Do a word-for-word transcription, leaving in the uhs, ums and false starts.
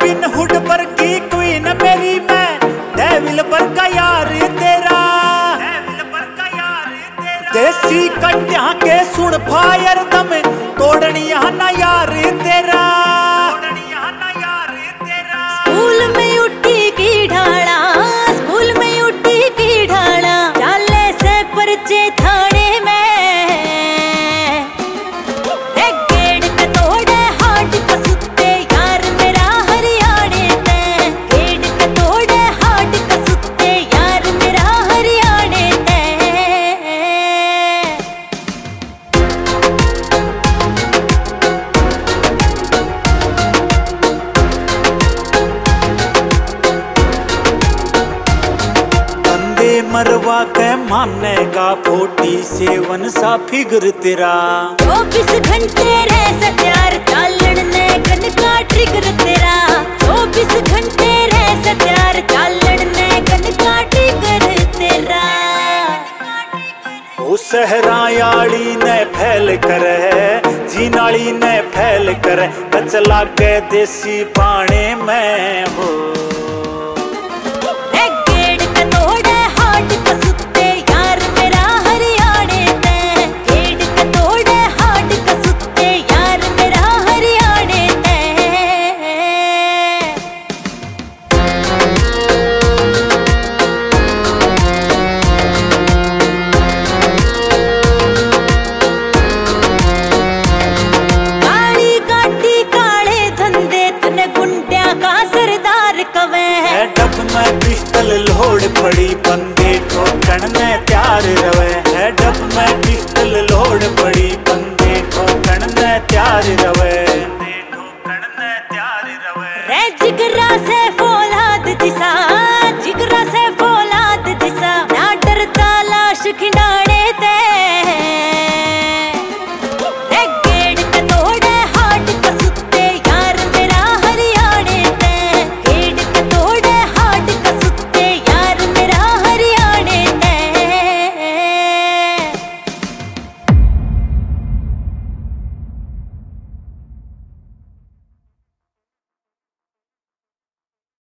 Robin hood पर की queen मेरी मैं, डेविल पर का यार तेरा, डेविल पर का यार तेरा। देसी कट्टिया के सुन फायर दम तोड़निया ना यार तेरा, तोड़निया ना यार तेरा। स्कूल में उठी की ढाला, स्कूल में उठी की ढाला, चाले से परचे थाने में। मरवा के मानेगा फोर्टी सेवन सा फिगर तेरा, चौबीस घंटे रह सत्यार चालन ने गन का ट्रिगर तेरा, चौबीस घंटे रह सत्यार चालन ने गन का ट्रिगर तेरा। वो सहरा याली ने फैल करे, जीनाली ने फैल करे, कचला के देसी पाने में हो। डब में पिस्टल लोड पड़ी बंदे ठोकण में तैयार रवे है, डब में पिस्टल लोड पड़ी बंदे ठोकण में तैयार रवे, ठोकण में तैयार रवे। रे जिगरा से